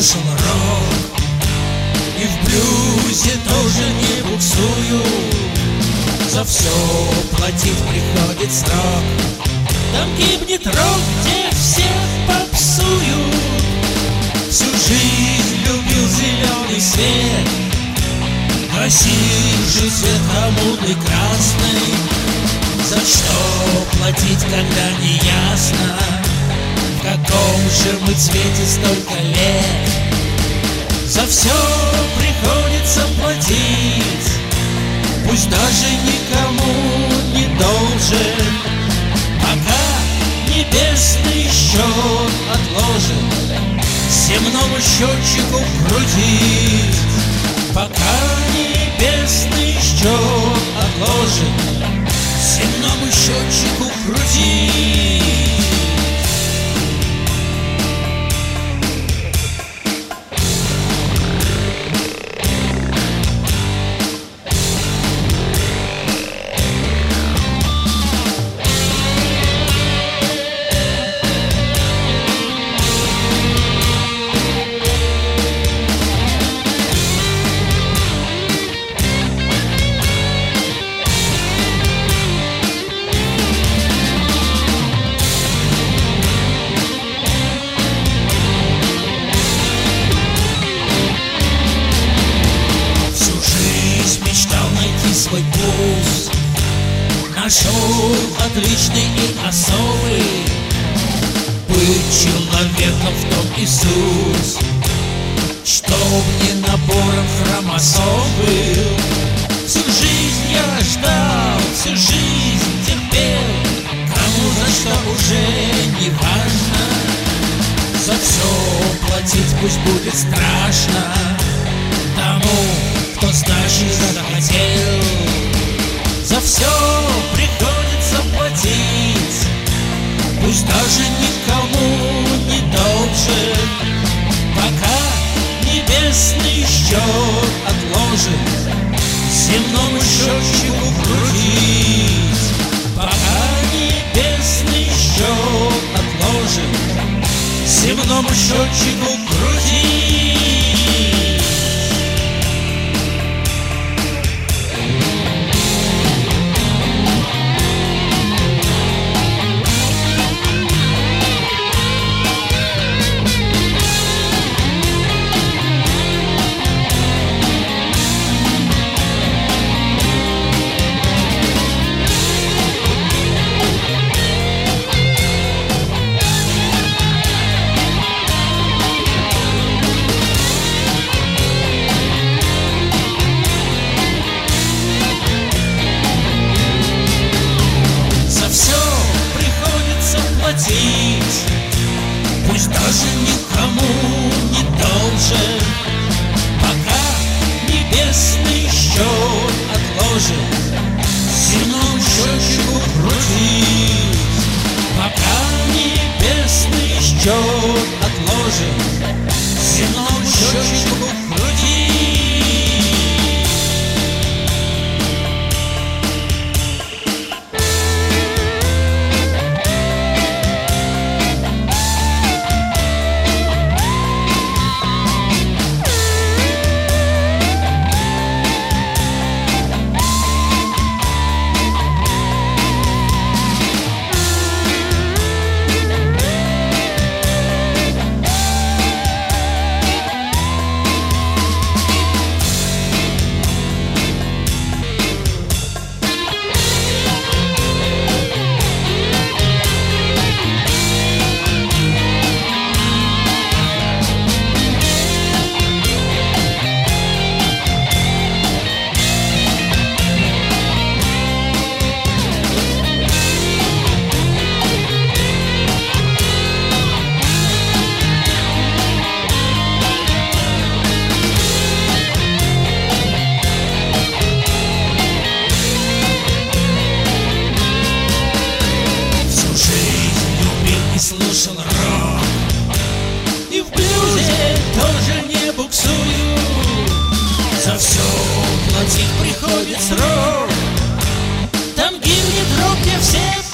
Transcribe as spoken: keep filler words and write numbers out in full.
слушал рок, и в блюзе тоже не буксую. За все платить приходит срок. Там гибнет рок, где всех попсуют. Всю жизнь любил зеленый свет, красивый цвет, а мутный красный. За что платить, когда не ясно, в каком же мы цвете столько лет? За все приходится платить, пусть даже никому не должен, пока небесный счет отложен, земному счетчику крутить. Пока небесный счет отложен, земному счетчику крутить. Свой пульс нашел отличный и особый. Быть человеком в том и суть, чтоб не набором хромосом был. Всю жизнь я ждал, всю жизнь терпел, кому за что уже не важно. За все платить пусть будет страшно тому, кто старше захотел. За все приходится платить, пусть даже никому не должен, пока небесный счет отложен, земному счетчику крутить. Пока небесный счет отложен, земному счетчику крутить. Пусть даже никому не должен, пока небесный счет отложен, земному счетчику крутить. Пока небесный счет отложен, земному счетчику крутить. Слушал рок, и в блюзе тоже не буксую. За все платить приходит срок. Там гибнет рок, где все